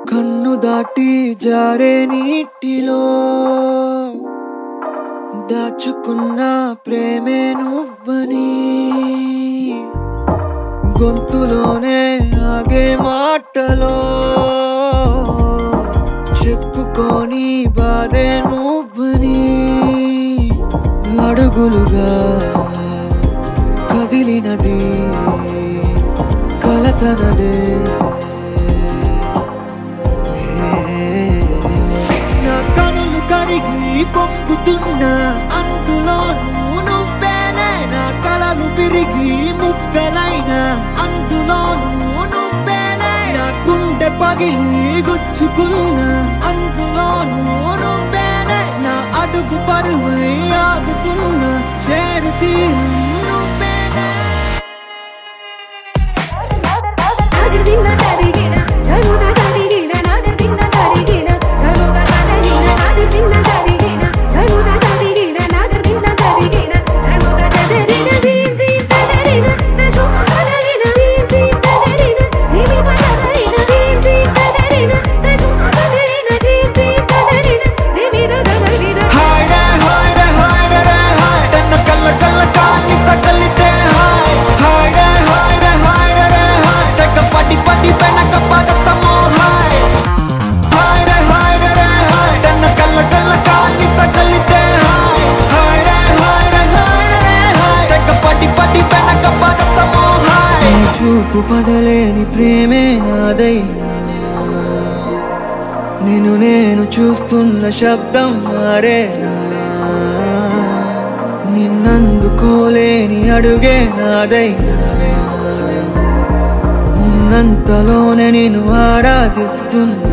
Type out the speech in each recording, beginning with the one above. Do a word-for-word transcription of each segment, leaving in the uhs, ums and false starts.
కన్ను దాటి జారే నీటిలో దాచుకున్న ప్రేమే నువ్వని గొంతులోనే ఆగే మాటలో చెప్పుకొని బాధే నువ్వని అడుగులుగా కదిలినది కలతనదే నా కనులు కరిగి పొంగుతున్నా అందులోనూ నువ్వేనే నా కలలు విరిగి ముక్కలైన అందులోనూ నువ్వేనే నా గుండె పగిలి గుచ్చుకున్నా అందులోనూ నువ్వేనే నా అడుగు పరువై ఆగుతున్నా చేరుతీ నువ్వేనే చూపు పదలేని ప్రేమే నాదైనా నిన్ను నేను చూస్తున్న శబ్దం మారేనా నిన్నందుకోలేని అడుగే నాదైనా ఉన్నంతలోనే నిన్ను ఆరాధిస్తున్నా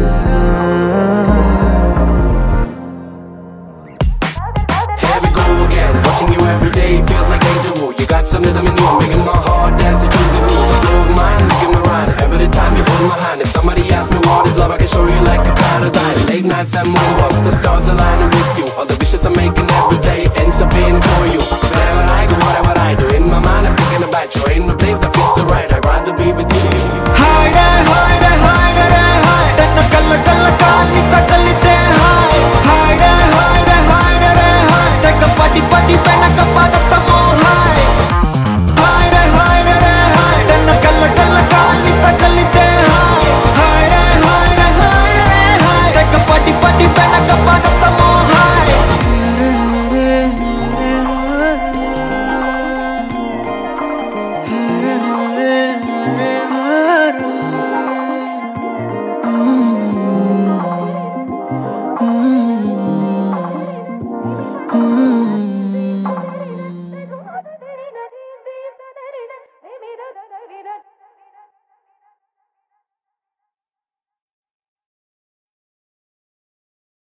Some rhythm in you, making my heart dance to the groove. Blow mine, making me rhyme. Every time you hold my hand, if somebody asks me what is love, I can show you like a paradigm. Late nights and moonwalks, the stars aligning with you. All the wishes I'm making every day ends up being for you. Wherever I go, whatever I do, in my mind I'm thinking about you. Ain't no place